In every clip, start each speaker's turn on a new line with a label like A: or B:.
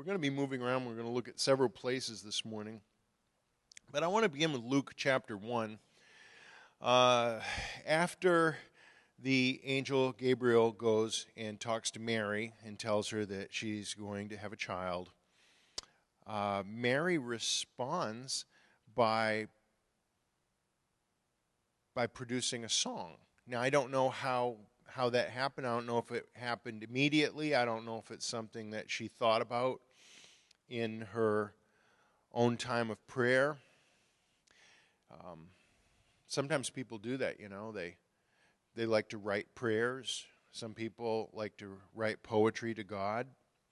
A: We're going to be moving around. We're going to look at several places this morning. But I want to begin with Luke chapter 1. After the angel Gabriel goes and talks to Mary and tells her that she's going to have a child, Mary responds by producing a song. Now, I don't know how that happened. I don't know if it happened immediately. I don't know if it's something that she thought about in her own time of prayer. Sometimes people do that, you know. They like to write prayers. Some people like to write poetry to God.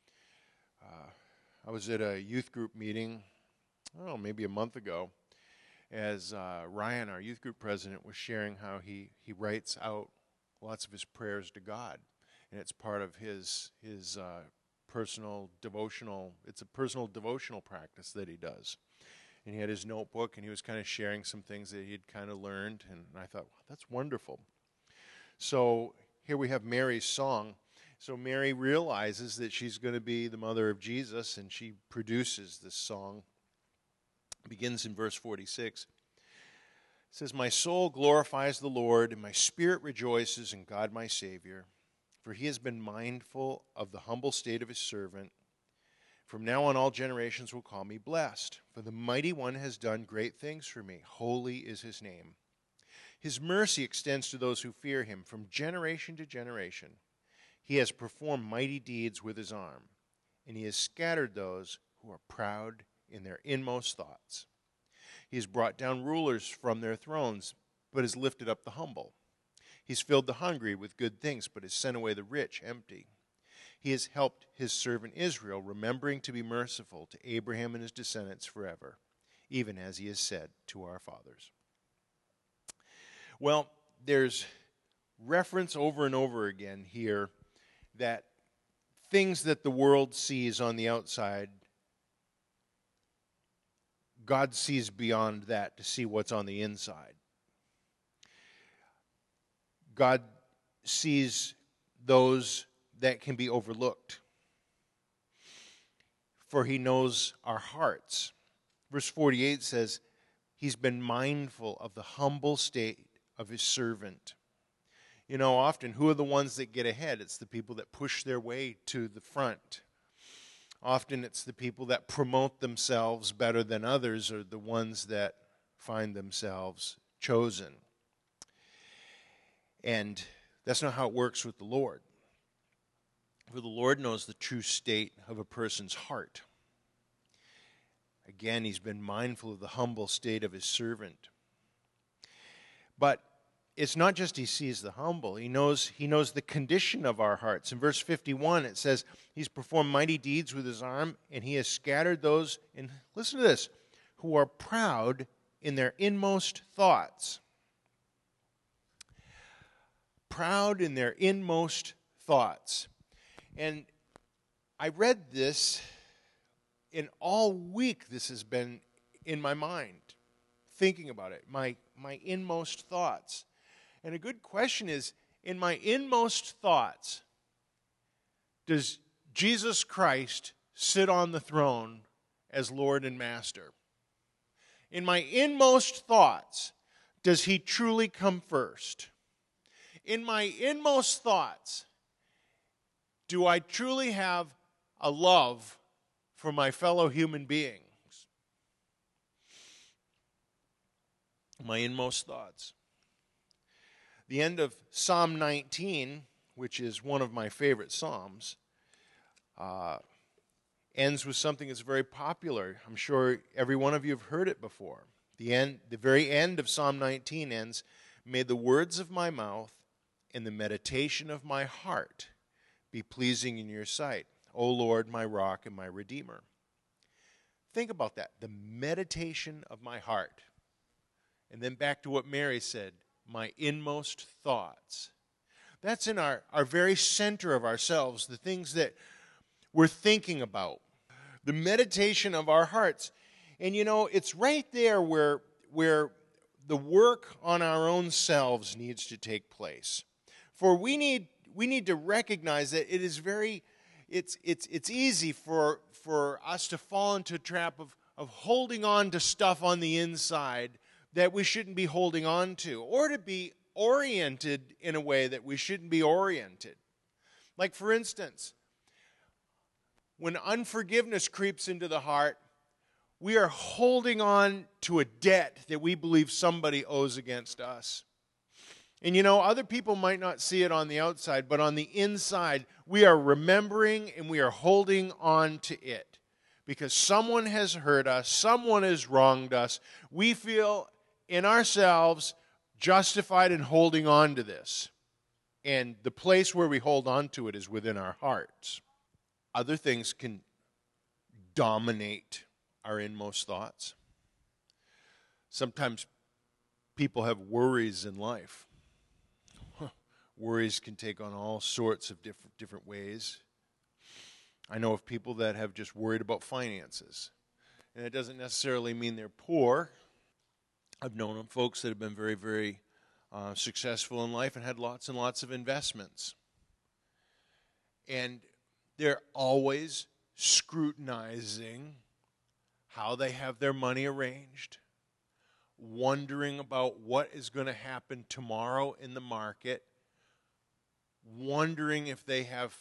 A: I was at a youth group meeting, maybe a month ago, as Ryan, our youth group president, was sharing how he writes out lots of his prayers to God, and it's part of his personal devotional. It's a personal devotional practice that he does. And he had his notebook, and he was kind of sharing some things that he had kind of learned, and I thought, wow, that's wonderful. So here we have Mary's song. So Mary realizes that she's going to be the mother of Jesus, and she produces this song. It begins in verse 46. It says, "My soul glorifies the Lord, and my spirit rejoices in God my Savior, for he has been mindful of the humble state of his servant. From now on all generations will call me blessed, for the Mighty One has done great things for me. Holy is his name. His mercy extends to those who fear him from generation to generation. He has performed mighty deeds with his arm, and he has scattered those who are proud in their inmost thoughts. He has brought down rulers from their thrones, but has lifted up the humble. He's filled the hungry with good things, but has sent away the rich empty. He has helped his servant Israel, remembering to be merciful to Abraham and his descendants forever, even as he has said to our fathers." Well, there's reference over and over again here that things that the world sees on the outside, God sees beyond that to see what's on the inside. God sees those that can be overlooked, for he knows our hearts. Verse 48 says, he's been mindful of the humble state of his servant. You know, often, who are the ones that get ahead? It's the people that push their way to the front. Often it's the people that promote themselves better than others are the ones that find themselves chosen. And that's not how it works with the Lord. For the Lord knows the true state of a person's heart. Again, he's been mindful of the humble state of his servant. But it's not just he sees the humble. He knows the condition of our hearts. In verse 51, it says, he's performed mighty deeds with his arm, and he has scattered those, and listen to this, who are proud in their inmost thoughts. Proud in their inmost thoughts. And I read this, and all week this has been in my mind, thinking about it, my inmost thoughts. And a good question is, in my inmost thoughts, does Jesus Christ sit on the throne as Lord and Master? In my inmost thoughts, does he truly come first? In my inmost thoughts, do I truly have a love for my fellow human beings? My inmost thoughts. The end of Psalm 19, which is one of my favorite psalms, ends with something that's very popular. I'm sure every one of you have heard it before. The very end of Psalm 19 ends, "May the words of my mouth and the meditation of my heart be pleasing in your sight, O Lord, my rock and my redeemer." Think about that, the meditation of my heart. And then back to what Mary said, my inmost thoughts. That's in our very center of ourselves, the things that we're thinking about, the meditation of our hearts. And you know, it's right there where the work on our own selves needs to take place. For we need to recognize that it it's easy for us to fall into a trap of holding on to stuff on the inside that we shouldn't be holding on to, or to be oriented in a way that we shouldn't be oriented. Like, for instance, when unforgiveness creeps into the heart, we are holding on to a debt that we believe somebody owes against us. And other people might not see it on the outside, but on the inside, we are remembering and we are holding on to it. Because someone has hurt us, someone has wronged us. We feel in ourselves justified in holding on to this. And the place where we hold on to it is within our hearts. Other things can dominate our inmost thoughts. Sometimes people have worries in life. Worries can take on all sorts of different ways. I know of people that have just worried about finances. And it doesn't necessarily mean they're poor. I've known of folks that have been very, very successful in life and had lots and lots of investments. And they're always scrutinizing how they have their money arranged, wondering about what is going to happen tomorrow in the market, wondering if they have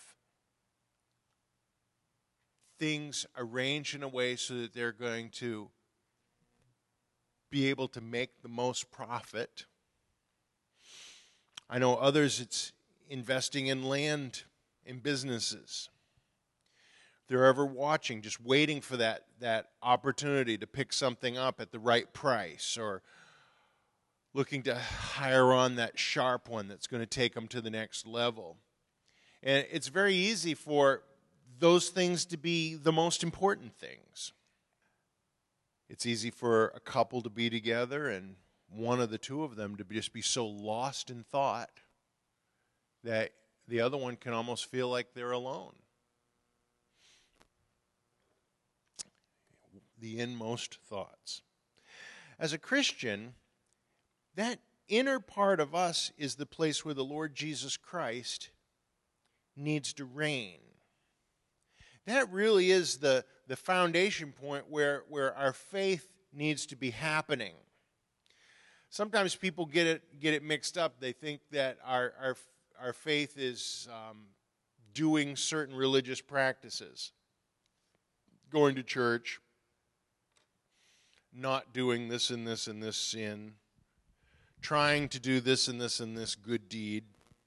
A: things arranged in a way so that they're going to be able to make the most profit. I know others, it's investing in land, in businesses. They're ever watching, just waiting for that opportunity to pick something up at the right price, or looking to hire on that sharp one that's going to take them to the next level. And it's very easy for those things to be the most important things. It's easy for a couple to be together and one of the two of them to just be so lost in thought that the other one can almost feel like they're alone. The inmost thoughts. As a Christian, that inner part of us is the place where the Lord Jesus Christ needs to reign. That really is the foundation point where our faith needs to be happening. Sometimes people get it mixed up. They think that our faith is doing certain religious practices, going to church, not doing this and this and this sin, trying to do this and this and this good deed.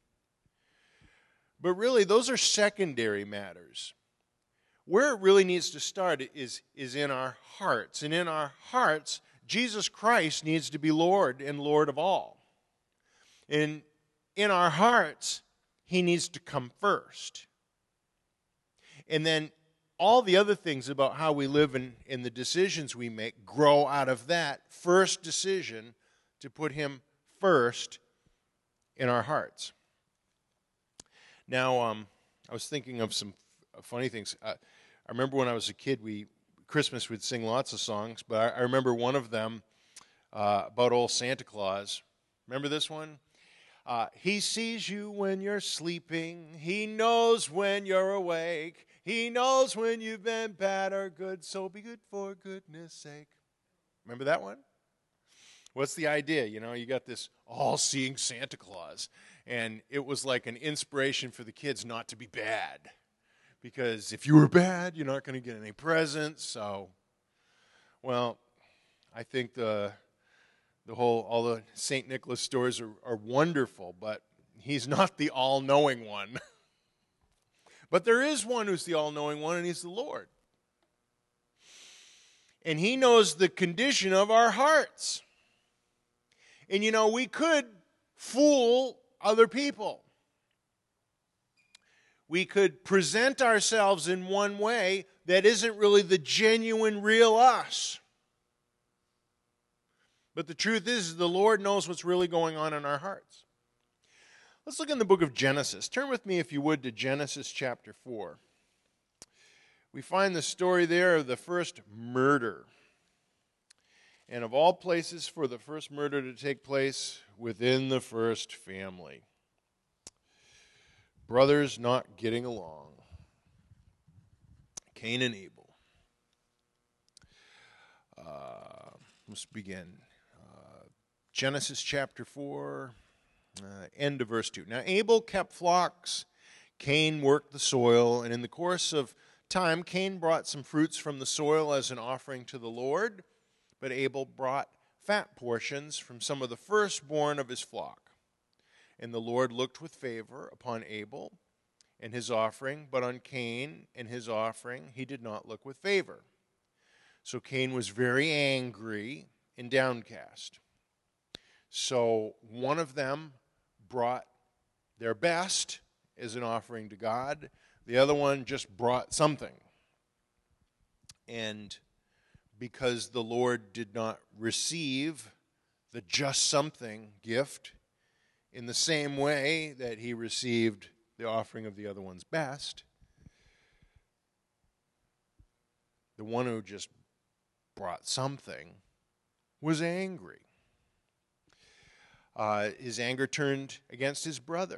A: But really, those are secondary matters. Where it really needs to start is in our hearts. And in our hearts, Jesus Christ needs to be Lord and Lord of all. And in our hearts, He needs to come first. And then all the other things about how we live and the decisions we make grow out of that first decision to put Him first in our hearts. Now, I was thinking of some funny things. I remember when I was a kid, Christmas we'd sing lots of songs, but I remember one of them about old Santa Claus. Remember this one? He sees you when you're sleeping. He knows when you're awake. He knows when you've been bad or good, so be good for goodness sake. Remember that one? What's the idea? You got this all-seeing Santa Claus, and it was like an inspiration for the kids not to be bad. Because if you were bad, you're not going to get any presents. So, well, I think all the St. Nicholas stories are wonderful, but he's not the all-knowing one. But there is one who's the all-knowing one, and He's the Lord. And He knows the condition of our hearts. And we could fool other people. We could present ourselves in one way that isn't really the genuine, real us. But the truth is, the Lord knows what's really going on in our hearts. Let's look in the book of Genesis. Turn with me, if you would, to Genesis chapter 4. We find the story there of the first murder. And of all places, for the first murder to take place within the first family. Brothers not getting along. Cain and Abel. Let's begin. Genesis chapter 4, end of verse 2. Now Abel kept flocks, Cain worked the soil, and in the course of time Cain brought some fruits from the soil as an offering to the Lord, but Abel brought fat portions from some of the firstborn of his flock. And the Lord looked with favor upon Abel and his offering, but on Cain and his offering he did not look with favor. So Cain was very angry and downcast. So one of them brought their best as an offering to God. The other one just brought something. And because the Lord did not receive the just something gift in the same way that he received the offering of the other one's best, the one who just brought something was angry. His anger turned against his brother.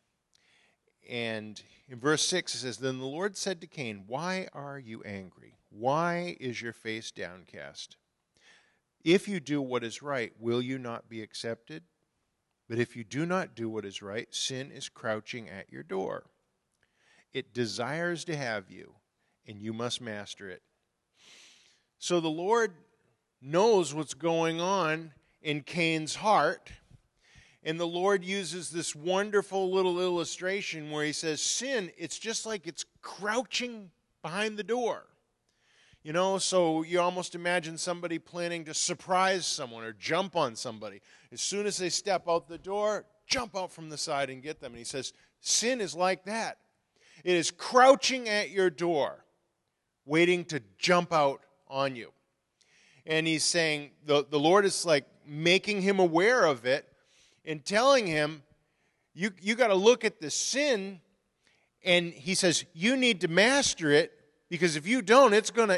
A: And in verse 6 it says, Then the Lord said to Cain, Why are you angry? Why is your face downcast? If you do what is right, will you not be accepted? But if you do not do what is right, sin is crouching at your door. It desires to have you, and you must master it. So the Lord knows what's going on in Cain's heart, and the Lord uses this wonderful little illustration where he says, sin, it's just like it's crouching behind the door. You know, so you almost imagine somebody planning to surprise someone or jump on somebody. As soon as they step out the door, jump out from the side and get them. And he says, sin is like that. It is crouching at your door, waiting to jump out on you. And he's saying, the Lord is like making him aware of it and telling him, you got to look at the sin, and he says, you need to master it, because if you don't, it's gonna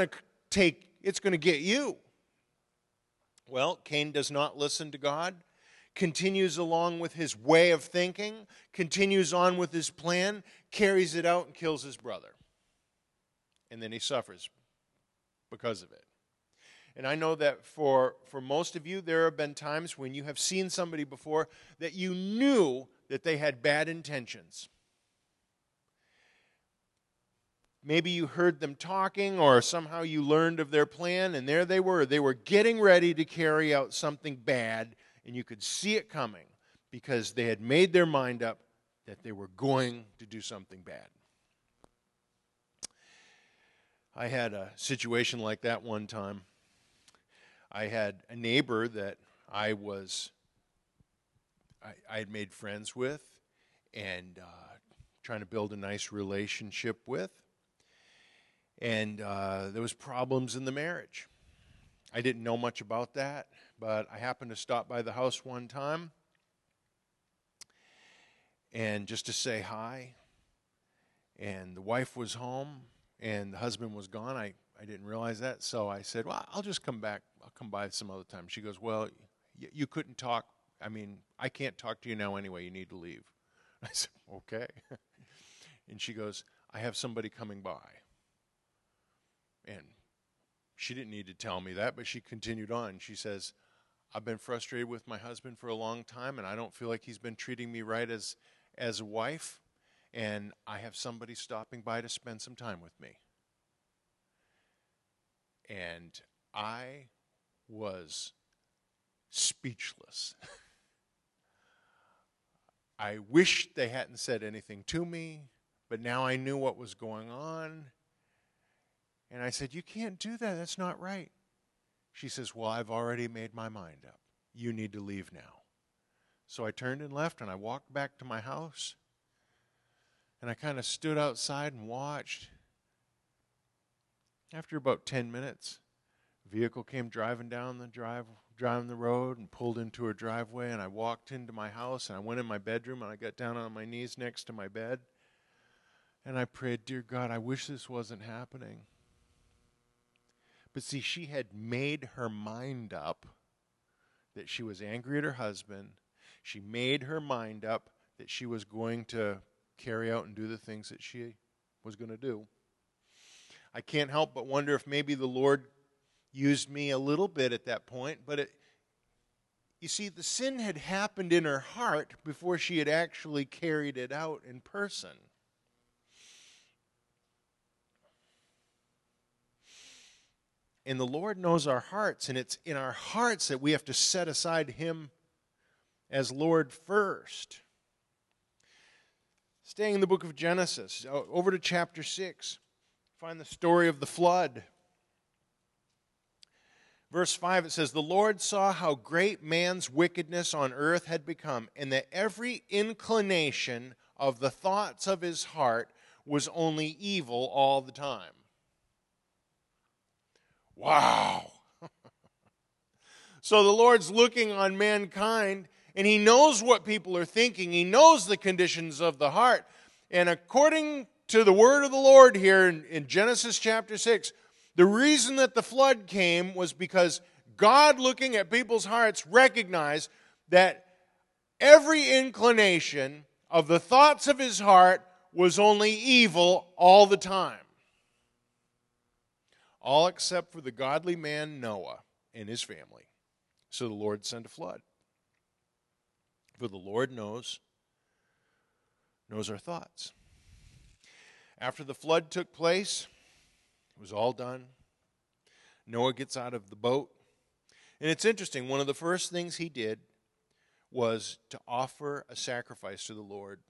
A: get you. Well, Cain does not listen to God, continues along with his way of thinking, continues on with his plan, carries it out and kills his brother. And then he suffers because of it. And I know that for most of you, there have been times when you have seen somebody before that you knew that they had bad intentions. Maybe you heard them talking, or somehow you learned of their plan, and there they were. They were getting ready to carry out something bad, and you could see it coming because they had made their mind up that they were going to do something bad. I had a situation like that one time. I had a neighbor that I had made friends with and trying to build a nice relationship with. And there was problems in the marriage. I didn't know much about that, but I happened to stop by the house one time and just to say hi. And the wife was home and the husband was gone. I didn't realize that, so I said, well, I'll just come back. I'll come by some other time. She goes, well, you couldn't talk. I mean, I can't talk to you now anyway. You need to leave. I said, okay. And she goes, I have somebody coming by. And she didn't need to tell me that, but she continued on. She says, I've been frustrated with my husband for a long time, and I don't feel like he's been treating me right as a wife, and I have somebody stopping by to spend some time with me. And I was speechless. I wish they hadn't said anything to me, but now I knew what was going on. And I said, you can't do that. That's not right. She says, well, I've already made my mind up. You need to leave now. So I turned and left, and I walked back to my house. And I kind of stood outside and watched. After about 10 minutes, a vehicle came driving down the road and pulled into her driveway. And I walked into my house, and I went in my bedroom, and I got down on my knees next to my bed. And I prayed, dear God, I wish this wasn't happening. But see, she had made her mind up that she was angry at her husband. She made her mind up that she was going to carry out and do the things that she was going to do. I can't help but wonder if maybe the Lord used me a little bit at that point. But you see, the sin had happened in her heart before she had actually carried it out in person. And the Lord knows our hearts, and it's in our hearts that we have to set aside Him as Lord first. Staying in the book of Genesis, over to chapter 6, find the story of the flood. Verse 5, it says, "The Lord saw how great man's wickedness on earth had become, and that every inclination of the thoughts of his heart was only evil all the time." Wow! So the Lord's looking on mankind, and He knows what people are thinking. He knows the conditions of the heart. And according to the word of the Lord here in Genesis chapter 6, the reason that the flood came was because God, looking at people's hearts, recognized that every inclination of the thoughts of His heart was only evil all the time. All except for the godly man Noah and his family. So the Lord sent a flood. For the Lord knows our thoughts. After the flood took place, it was all done. Noah gets out of the boat. And it's interesting, one of the first things he did was to offer a sacrifice to the Lord.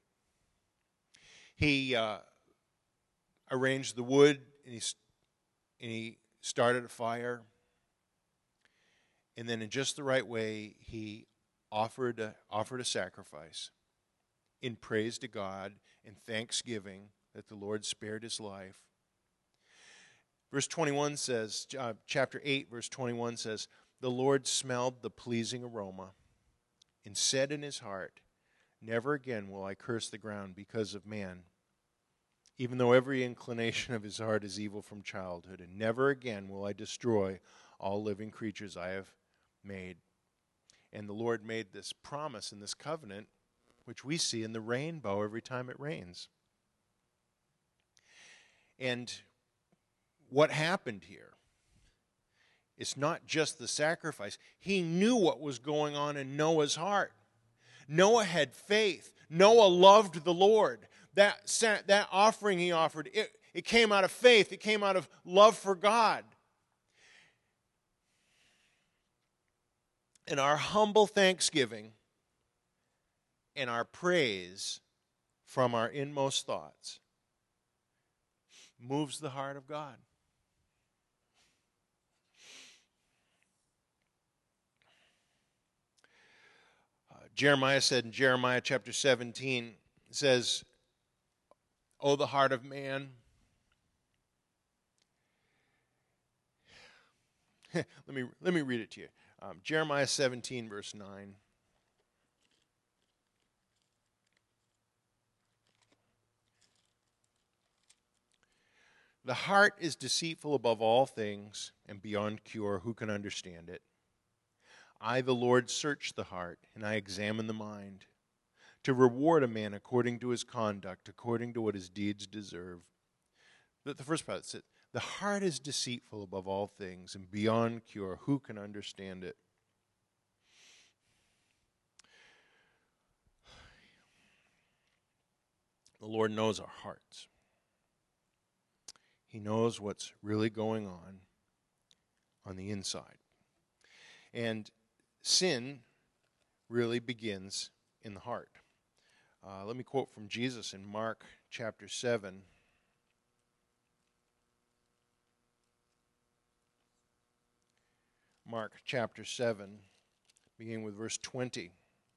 A: He arranged the wood, and he started a fire. And then in just the right way, he offered a sacrifice in praise to God and thanksgiving that the Lord spared his life. Verse 21 says, chapter 8, verse 21 says, "The Lord smelled the pleasing aroma and said in his heart, 'Never again will I curse the ground because of man, even though every inclination of his heart is evil from childhood, and never again will I destroy all living creatures I have made.'" And the Lord made this promise and this covenant, which we see in the rainbow every time it rains. And what happened here? It's not just the sacrifice. He knew what was going on in Noah's heart. Noah had faith. Noah loved the Lord. That offering he offered, it came out of faith. It came out of love for God. And our humble thanksgiving and our praise from our inmost thoughts moves the heart of God. Jeremiah said in Jeremiah chapter 17, it says, "Oh, the heart of man." let me read it to you. Jeremiah 17, verse 9. "The heart is deceitful above all things and beyond cure. Who can understand it? I, the Lord, search the heart, and I examine the mind, to reward a man according to his conduct, according to what his deeds deserve." The first part says, the heart is deceitful above all things and beyond cure. Who can understand it? The Lord knows our hearts. He knows what's really going on the inside. And sin really begins in the heart. Let me quote from Jesus in Mark chapter 7. Mark chapter 7, beginning with verse 20.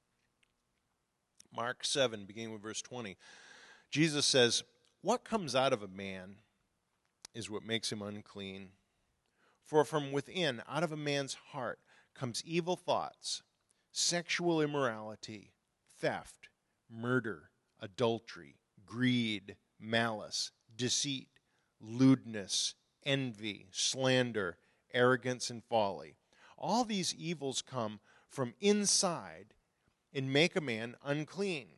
A: Mark 7, beginning with verse 20. Jesus says, "What comes out of a man is what makes him unclean. For from within, out of a man's heart, comes evil thoughts, sexual immorality, theft, murder, adultery, greed, malice, deceit, lewdness, envy, slander, arrogance, and folly. All these evils come from inside and make a man unclean."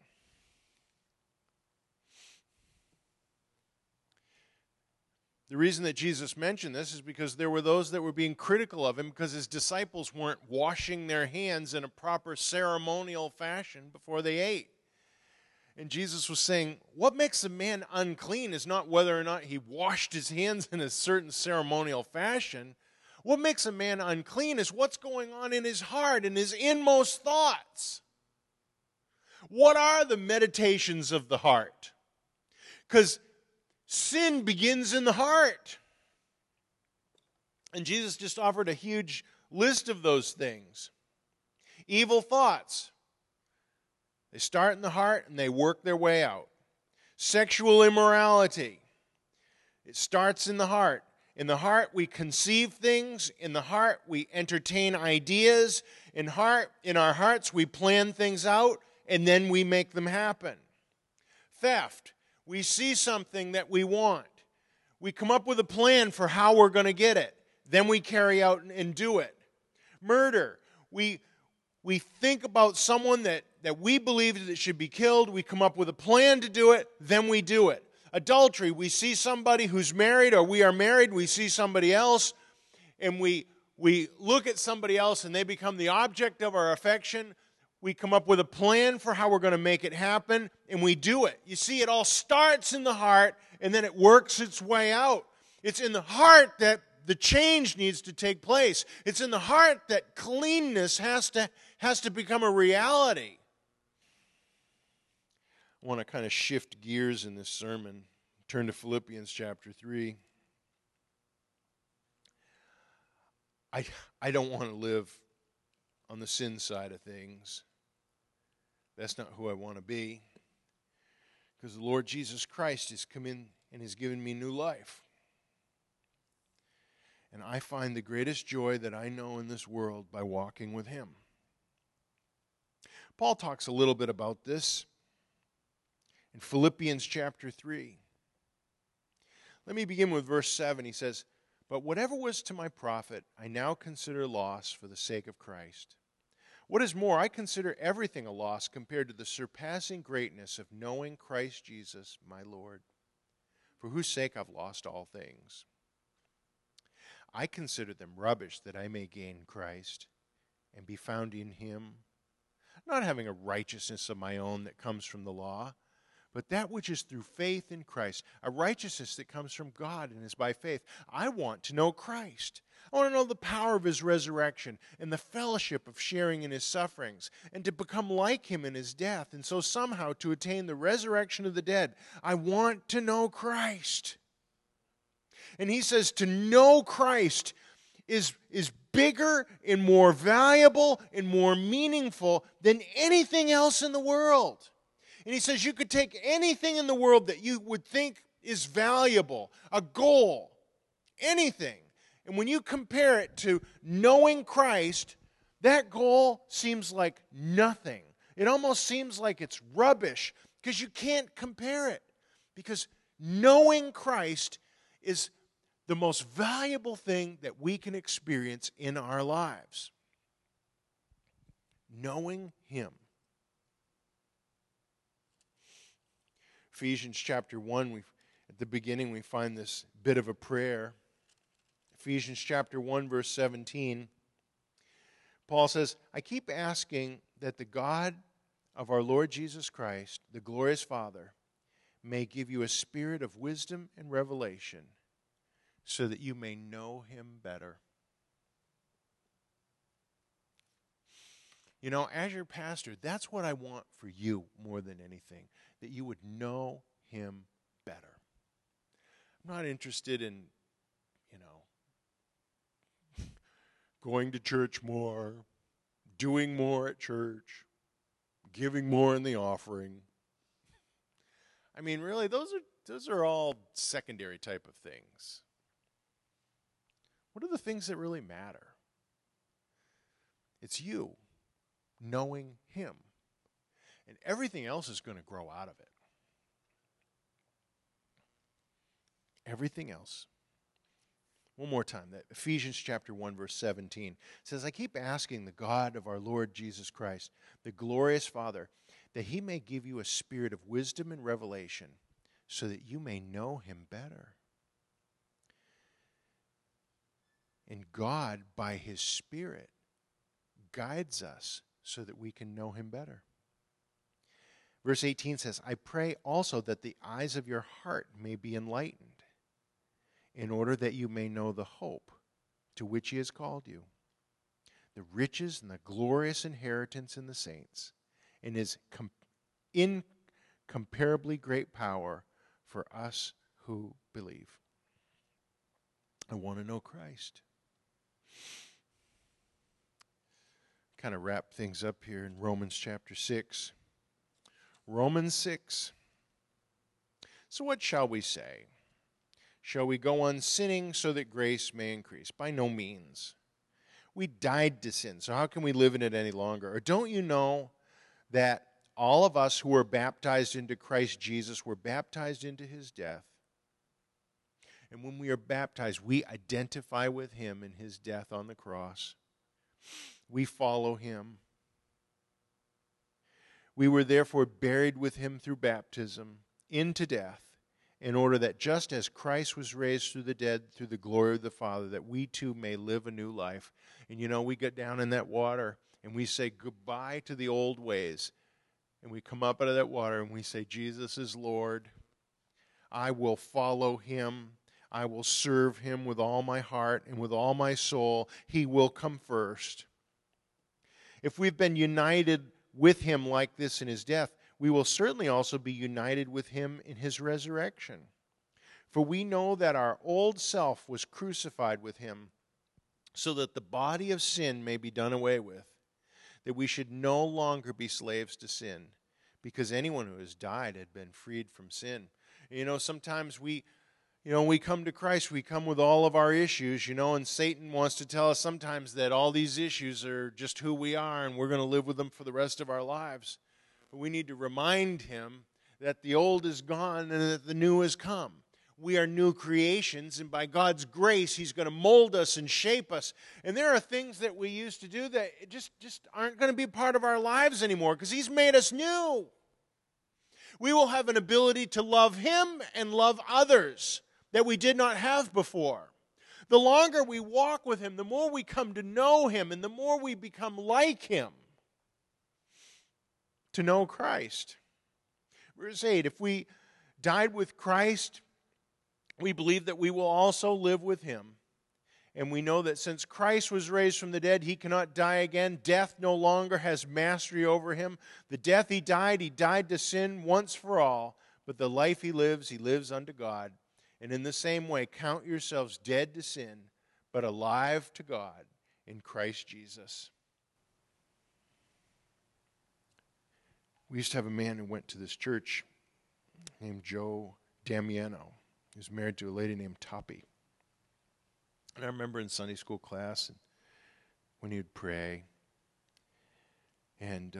A: The reason that Jesus mentioned this is because there were those that were being critical of him because his disciples weren't washing their hands in a proper ceremonial fashion before they ate. And Jesus was saying, what makes a man unclean is not whether or not he washed his hands in a certain ceremonial fashion. What makes a man unclean is what's going on in his heart and his inmost thoughts. What are the meditations of the heart? Because sin begins in the heart. And Jesus just offered a huge list of those things. Evil thoughts. They start in the heart and they work their way out. Sexual immorality. It starts in the heart. In the heart we conceive things. In the heart we entertain ideas. In our hearts we plan things out and then we make them happen. Theft. We see something that we want. We come up with a plan for how we're going to get it. Then we carry out and do it. Murder. We think about someone that we believe that should be killed. We come up with a plan to do it. Then we do it. Adultery. We see somebody who's married or we are married. We see somebody else and we look at somebody else and they become the object of our affection. We come up with a plan for how we're going to make it happen, and we do it. You see, it all starts in the heart, and then it works its way out. It's in the heart that the change needs to take place. It's in the heart that cleanness has to become a reality. I want to kind of shift gears in this sermon. Turn to Philippians chapter 3. I don't want to live on the sin side of things. That's not who I want to be. Because the Lord Jesus Christ has come in and has given me new life. And I find the greatest joy that I know in this world by walking with Him. Paul talks a little bit about this in Philippians chapter 3. Let me begin with verse 7. He says, "But whatever was to my profit, I now consider loss for the sake of Christ. What is more, I consider everything a loss compared to the surpassing greatness of knowing Christ Jesus, my Lord, for whose sake I've lost all things. I consider them rubbish that I may gain Christ and be found in Him, not having a righteousness of my own that comes from the law, but that which is through faith in Christ, a righteousness that comes from God and is by faith. I want to know Christ. I want to know the power of His resurrection and the fellowship of sharing in His sufferings and to become like Him in His death and so somehow to attain the resurrection of the dead. I want to know Christ." And he says to know Christ is bigger and more valuable and more meaningful than anything else in the world. And he says you could take anything in the world that you would think is valuable, a goal, anything. And when you compare it to knowing Christ, that goal seems like nothing. It almost seems like it's rubbish because you can't compare it. Because knowing Christ is the most valuable thing that we can experience in our lives. Knowing Him. Ephesians chapter 1, at the beginning we find this bit of a prayer. Ephesians chapter 1, verse 17. Paul says, "I keep asking that the God of our Lord Jesus Christ, the glorious Father, may give you a spirit of wisdom and revelation so that you may know Him better." You know, as your pastor, that's what I want for you more than anything, that you would know Him better. I'm not interested in, going to church more, doing more at church, giving more in the offering. I mean, really, those are all secondary type of things. What are the things that really matter? It's you knowing Him. And everything else is going to grow out of it. Everything else. One more time, that Ephesians chapter 1, verse 17 says, "I keep asking the God of our Lord Jesus Christ, the glorious Father, that He may give you a spirit of wisdom and revelation so that you may know Him better." And God, by His Spirit, guides us so that we can know Him better. Verse 18 says, I pray also that the eyes of your heart may be enlightened, in order that you may know the hope to which He has called you, the riches and the glorious inheritance in the saints, and His incomparably great power for us who believe. I want to know Christ. Kind of wrap things up here in Romans chapter 6. Romans 6. So what shall we say? Shall we go on sinning so that grace may increase? By no means. We died to sin, so how can we live in it any longer? Or don't you know that all of us who were baptized into Christ Jesus were baptized into His death? And when we are baptized, we identify with Him in His death on the cross. We follow Him. We were therefore buried with Him through baptism into death, in order that just as Christ was raised through the dead through the glory of the Father, that we too may live a new life. And you know, we get down in that water and we say goodbye to the old ways. And we come up out of that water and we say, Jesus is Lord. I will follow Him. I will serve Him with all my heart and with all my soul. He will come first. If we've been united with Him like this in His death, we will certainly also be united with Him in His resurrection. For we know that our old self was crucified with Him, so that the body of sin may be done away with, that we should no longer be slaves to sin, because anyone who has died had been freed from sin. You know, sometimes we come to Christ, we come with all of our issues, and Satan wants to tell us sometimes that all these issues are just who we are and we're going to live with them for the rest of our lives. But we need to remind him that the old is gone and that the new has come. We are new creations, and by God's grace, He's going to mold us and shape us. And there are things that we used to do that just aren't going to be part of our lives anymore because He's made us new. We will have an ability to love Him and love others that we did not have before. The longer we walk with Him, the more we come to know Him, and the more we become like Him. To know Christ. Verse 8, if we died with Christ, we believe that we will also live with Him. And we know that since Christ was raised from the dead, He cannot die again. Death no longer has mastery over Him. The death He died to sin once for all. But the life He lives unto God. And in the same way, count yourselves dead to sin, but alive to God in Christ Jesus. We used to have a man who went to this church named Joe Damiano. He was married to a lady named Toppy. And I remember in Sunday school class when he would pray, and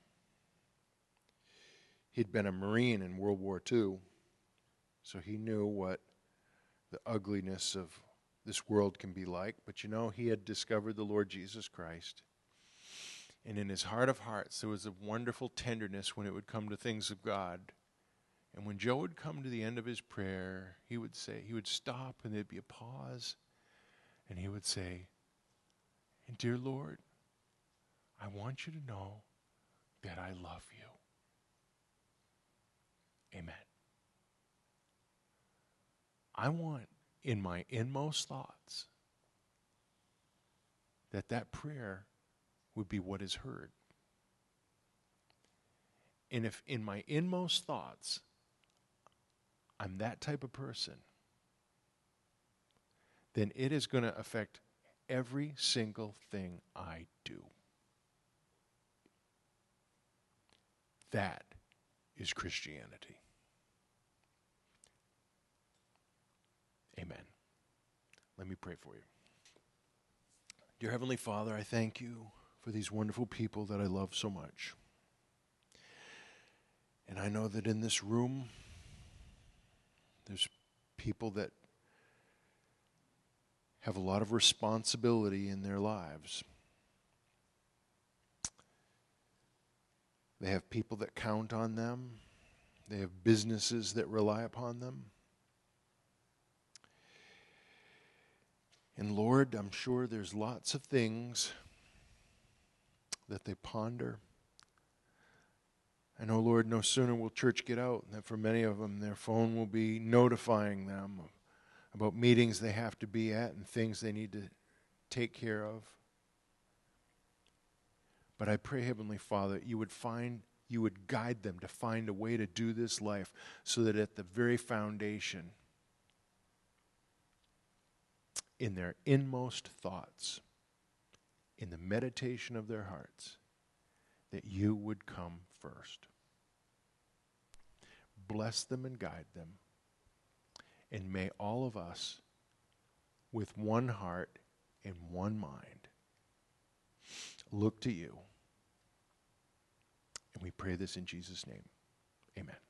A: he'd been a Marine in World War II, so he knew what the ugliness of this world can be like. But he had discovered the Lord Jesus Christ. And in his heart of hearts, there was a wonderful tenderness when it would come to things of God. And when Joe would come to the end of his prayer, he would stop, and there'd be a pause. And he would say, "Dear Lord, I want you to know that I love you. Amen." I want in my inmost thoughts that prayer would be what is heard. And if in my inmost thoughts I'm that type of person, then it is going to affect every single thing I do. That is Christianity. Amen. Let me pray for you. Dear Heavenly Father, I thank you for these wonderful people that I love so much. And I know that in this room, there's people that have a lot of responsibility in their lives. They have people that count on them. They have businesses that rely upon them. And Lord, I'm sure there's lots of things that they ponder. I know, Lord, no sooner will church get out than for many of them, their phone will be notifying them about meetings they have to be at and things they need to take care of. But I pray, Heavenly Father, you would guide them to find a way to do this life so that at the very foundation, in their inmost thoughts, in the meditation of their hearts, that you would come first. Bless them and guide them. And may all of us, with one heart and one mind, look to you. And we pray this in Jesus' name. Amen.